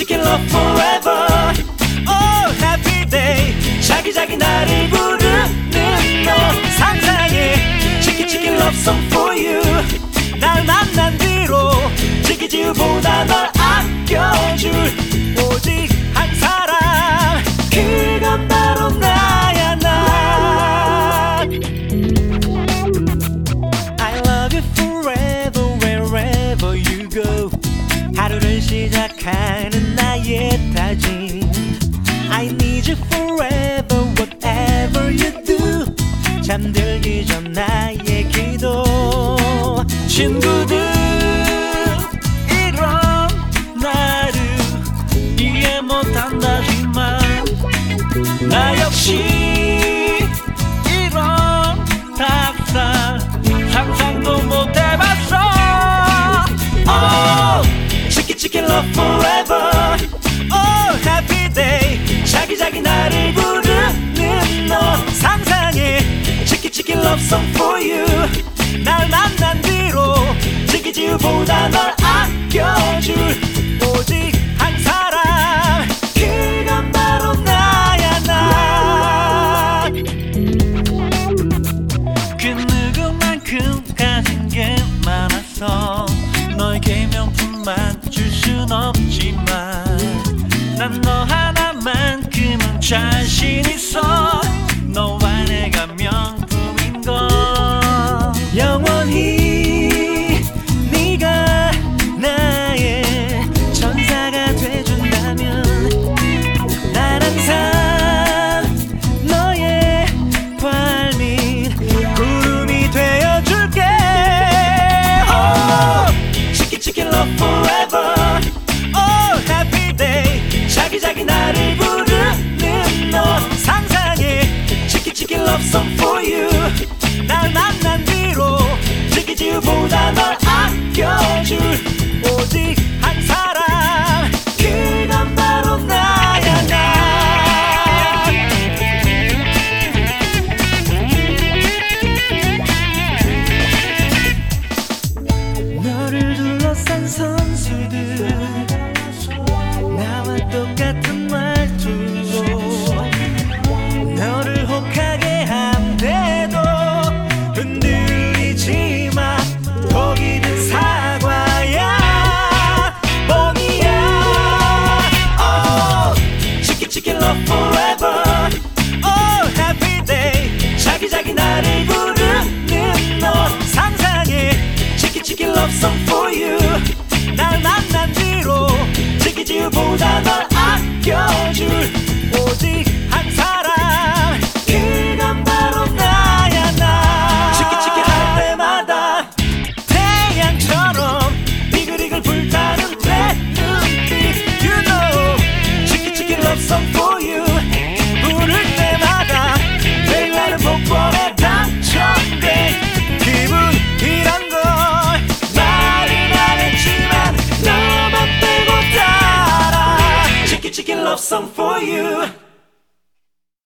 치킨 love forever. Oh happy day. 자기자기 나를 부르는 너 상상해. 치킨 love song for you. 날 만난 뒤로 지키지보다 널 아껴줄 오직 한 사람, 그건 바로 나야 나. I love you forever wherever you go. 하루를 시작하는 나의 다짐. I need you forever whatever you do. 잠들기 전 나의 기도. 친구들 이런 나를 이해 못한다지만 나 역시 이런 닭살 상상도 못해봤어. Oh 치킨 love forever. Oh happy day. 자기자기 나를 부르는 너 상상해. 치킨 love song for you. 날 만난 뒤로 지키지보다 널 아껴줄 오직 한 사람, 그건 바로 나야 나. 그 누구만큼 가진 게 많아서 너에게 명품만 줄 순 없지만 난 너 하나만큼은 자신 있어. 너와 내가 명품인걸. 영원히 네가 나의 천사가 돼준다면 난 항상 너의 발밑 구름이 되어줄게. Oh 치킨 love forever. Oh happy day. 자기자기 나를 부르는 너 상상해. 치킨 love song for you. 날 만난 뒤로 지키지보다 널 아껴줄 오직 한 사람, 그건 바로 나야 나. 너를 둘러싼 선수들 나와 똑같은 말투로 너를 혹하게 한대도 흔들리지 마. 거기는 사과야 뻥이야. Oh 치킨 love forever. Oh happy day. 자기자기 나를 부르는 너 상상해. 치킨 love song for you. 날 만난 뒤로 지키지보다 널 아껴줄 오직 한 사람, 그건 바로 나야 나. 치킨 할 때마다 태양처럼 이글이글 불타는 내 눈빛. You know 치킨 love song for you. 부를 때마다 매일 나는 복권에 당첨돼. 기분이란 걸 말은 안 했지만 너만 빼고 다 알아. 치킨 love song for you.